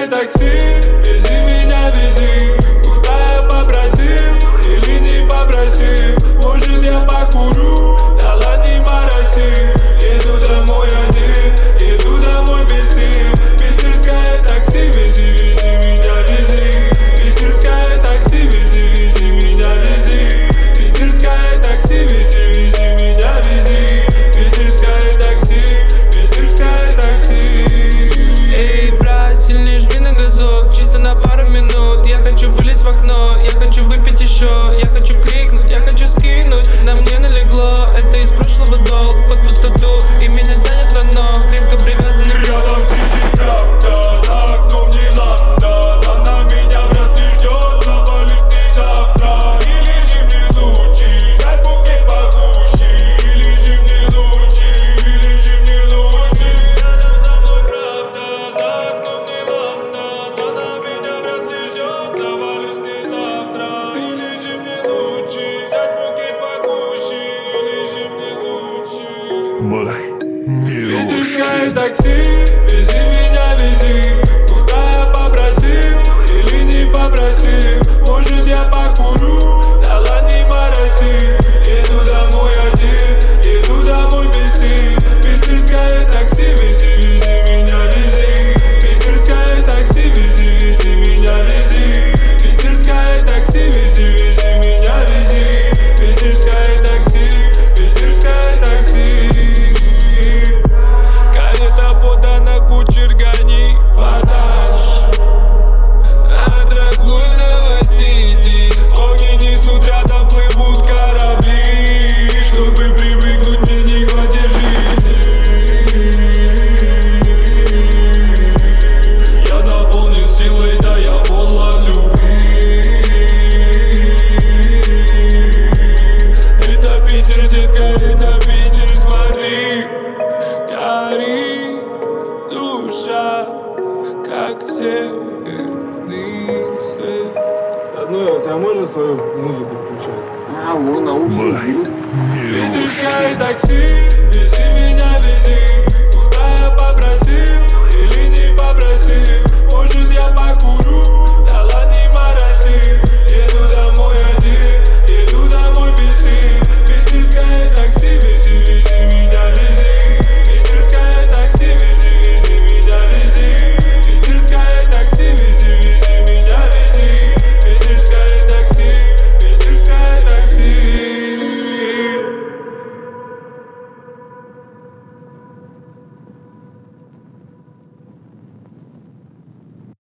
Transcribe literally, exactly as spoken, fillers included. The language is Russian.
Питерское такси, вези меня, вези. Куда я попросил или не попросил? Может я покурю, да ладно не мороси. Еду домой один, еду домой без сил. Питерское такси, вези, вези меня, вези. Питерское такси, вези, вези меня, вези. Питерское такси, вези, вези меня, вези. Питерское такси, питерское такси. Эй, брат, сильнее жми на газок, чисто на пару минут. Я хочу вылезть в окно, я хочу выпить еще. Я хочу крикнуть, я хочу скинуть. На мне налегло, это из прошлого долг. Вход в пустоту, и меня тянет на дно. Крепко привязанный. Рядом сидит правда, за окном не Лондон. Она меня вряд ли ждет, завалишь ты завтра. Или же мне лучше взять букет погуще. Или же мне лучше, или же мне лучше. Рядом со мной правда, за окном не Лондон. Она меня вряд ли ждет, завалишь ты завтра. Или же мне лучше взять букет погуще. Или же мне лучше. Питерское такси, вези меня, вези. Куда я попросил или не попросил? Может я покурю, да ладно не мороси. Еду домой один, еду домой без сил. Питерское такси, вези, вези меня, вези. Питерское такси, вези, вези меня, вези. Питерское такси, вези, вези меня, вези. Питерское такси, питерское такси. Карета подана, кучер гони подальше от разгульного сити. Огни несут, рядом плывут корабли. Чтобы привыкнуть, мне не хватит жизни. Я наполнен силой, да я полон любви. Это Питер, детка, это Питер, смотри. Горит душа, как северный свет. Родной, у тебя можно свою музыку включать? А, вон наушники. Питерское такси, вези